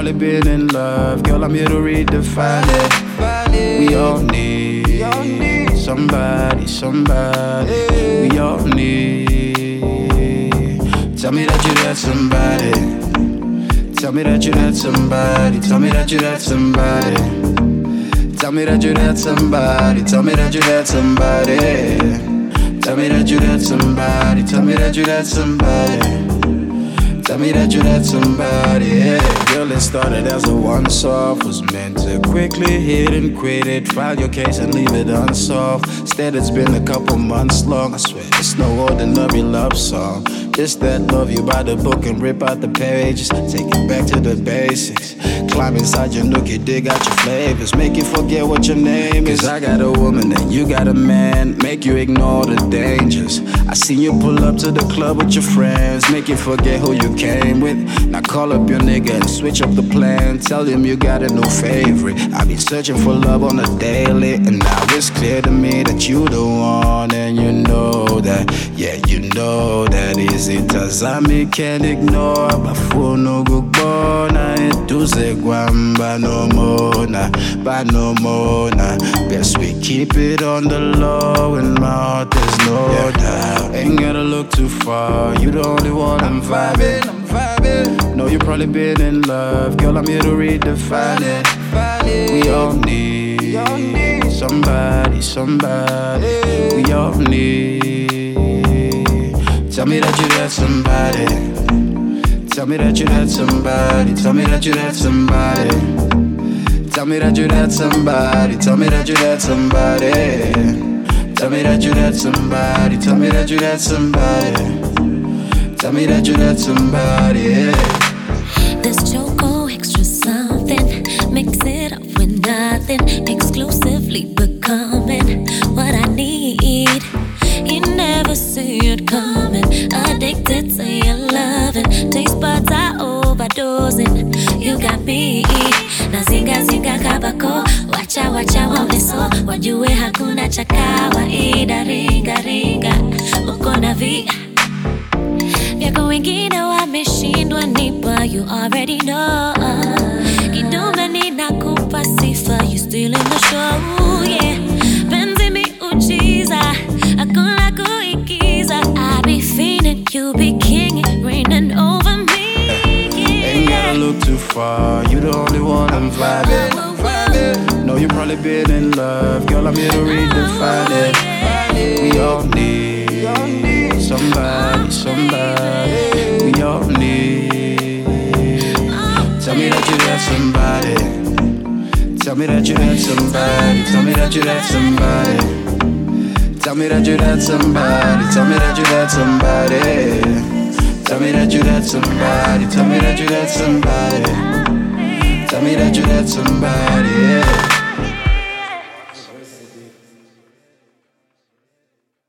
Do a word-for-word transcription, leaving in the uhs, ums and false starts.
probably been in love. Girl, I'm here to redefine it. We all need somebody, somebody. We all need. Tell me that you that somebody. Tell me that you that somebody. Tell me that you that somebody. Tell me that you that somebody. Tell me that you that somebody. Tell me that you that somebody. Tell me that you that somebody. Tell me that you that somebody, yeah. Girl, it started as a once-off. Was meant to quickly hit and quit it. File your case and leave it unsolved. Instead, it's been a couple months long. I swear, it's no ordinary love song. Just that love you by the book and rip out the pages. Take it back to the basics. Climb inside your nook, you dig out your flavors. Make you forget what your name is. Cause I got a woman and you got a man. Make you ignore the dangers. I seen you pull up to the club with your friends. Make you forget who you came with. Now call up your nigga and switch up the plan. Tell him you got a new favorite. I be searching for love on a daily, and now it's clear to me that you the one. And you know that, yeah, you know that is it. Tazami can't ignore. Bafuno gubona etuze gwamba no more na, ba no more na. Best we keep it on the low, and my heart there's no yeah. doubt. Ain't gotta look too far. You the only one I'm vibing. I'm vibing. Know you probably been in love. Girl, I'm here to redefine it. We all need somebody, somebody. We all need. Tell me that you that somebody. Tell me that you that somebody. Tell me that you that somebody. Tell me that you that somebody. Tell me that you that somebody. Tell me that you that somebody. Tell me that you that somebody. Tell me that you that somebody, yeah. This choco extra something. Mix it up with nothing. Exclusively becoming what I need. You never see it coming. Addicted to your loving. Taste buds are overdosing. You got me. Na zinga zinga kabako. Wacha wacha wameso. Wajue hakuna cha kawaida. Ringa ringa uko na vi. Vyako wengine wameshindwa nipa. You already know. Kidume ninakupa sifa. You still in the show, yeah. Penzi mi uchiza. Hakuna kuigiza. I be feeling you be king, reigning over me, yeah. Ain't gotta look too far. You the only one I'm vibing. Know you probably been in love. Girl, I'm here to redefine it. We all need somebody, somebody. We all need. Tell me that you that somebody. Tell me that you that somebody. Tell me that you that somebody. Tell me that you that somebody. Tell me that you that somebody. Tell me that you that somebody. Tell me that you that somebody. Tell me that you that somebody, yeah.